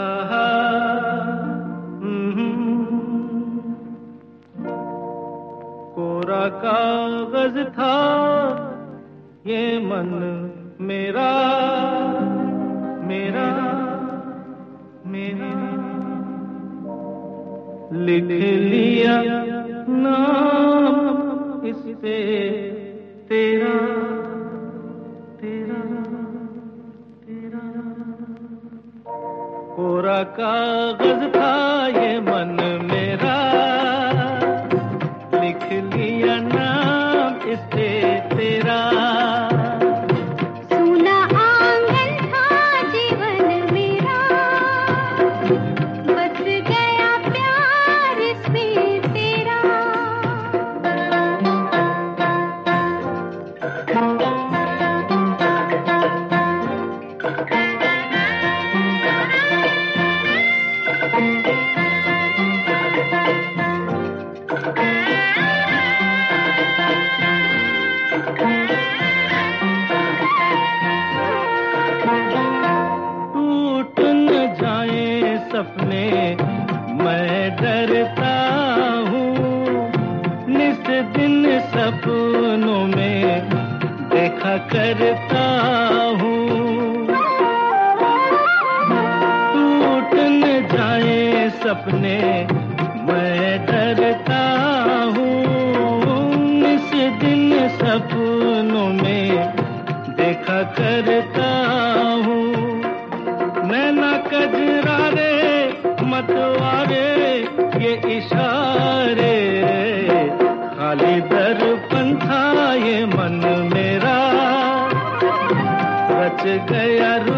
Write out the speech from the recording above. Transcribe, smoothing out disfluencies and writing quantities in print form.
आहा, कोरा कागज था ये मन मेरा, मेरा, मेरा, लिख लिया नाम इस पे तेरा, तेरा, तेरा। कोरा कागज था ये मन मेरा, लिख लिया नाम इस पे तेरा। सूना आंगन था जीवन मेरा, बस गया प्यार इसमें तेरा। टूट न जाए सपने मैं डरता हूँ, निस दिन सपनों में देखा करता हूँ। टूट न जाए सपने मैं डरता हूँ, निस दिन सपनों में देखा करता हूँ। नैना कजरारे मतवारे ये इशारे, खाली दर्पण था ये मन मेरा, रच गया